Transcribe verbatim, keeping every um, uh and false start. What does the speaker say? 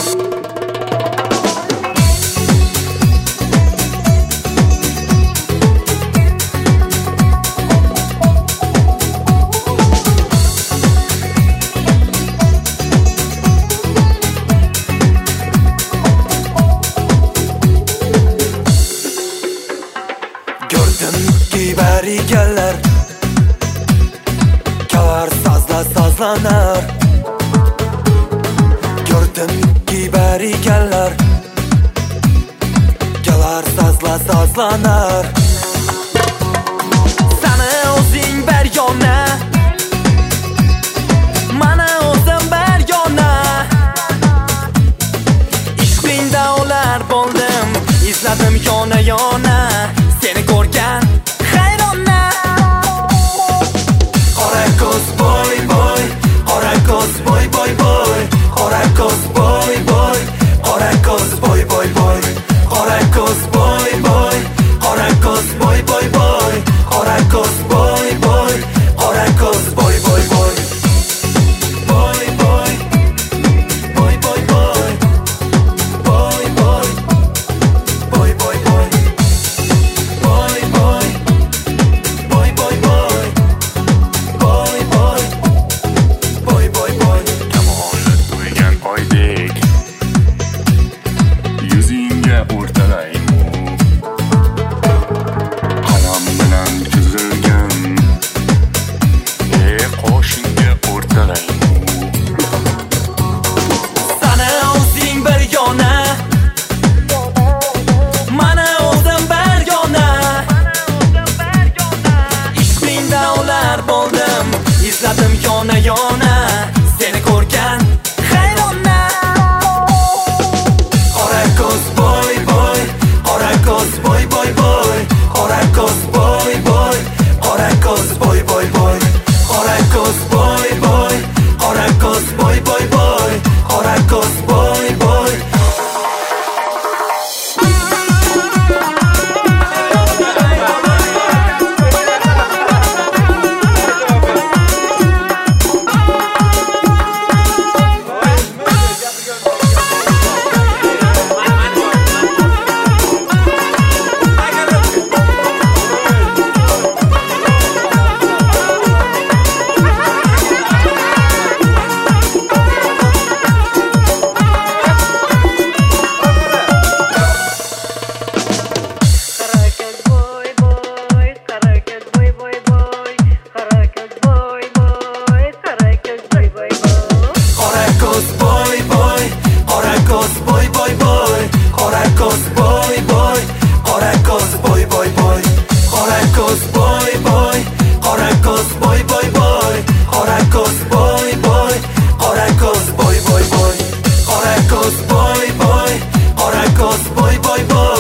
Gördümki berigeller Kavar sazla sazlanar Gördümki berigeller Kavar sazla sazlanar Sana o'zing beryona Mana o'zim beryona Ishqingda ular bo'ldim Izladim yona yona Seni ko'rgan hayrona Qora ko'z boy boy Qora ko'z boy boy boy Qora ko'z boy boy Qora ko'z boy boy boy Qora ko'z boy boy Qora ko'z boy boy boy Qora ko'z boy boy Qora ko'z boy boy boy Boy boy Boy boy boy Boy boy Boy boy boy Boy boy Boy boy boy Boy boy Boy boy boy Kamolni to'ygan oydek Yuzingga o'rtalaymu Qalam bilan chizilgan Ey qoshingga o'rtalaymu Sana o'zing bir yona Mana o'zim bir yona Ishqingda ular bo'ldim Izladim yona yona Seni ko'rgan hayrona Qora ko'z boy boy Qora ko'z boy boy boy Qora ko'z boy boy Qora ko'z boy boy boy Qora ko'z boy boy Qora ko'z boy boy boy Qora ko'z boy boy Qora ko'z boy boy Qora ko'z boy boy boy Qora ko'z boy boy Qora ko'z boy boy boy Qora ko'z boy boy Qora ko'z boy boy boy Qora ko'z boy boy Qora ko'z boy boy boy Qora ko'z boy boy Qora ko'z boy boy boy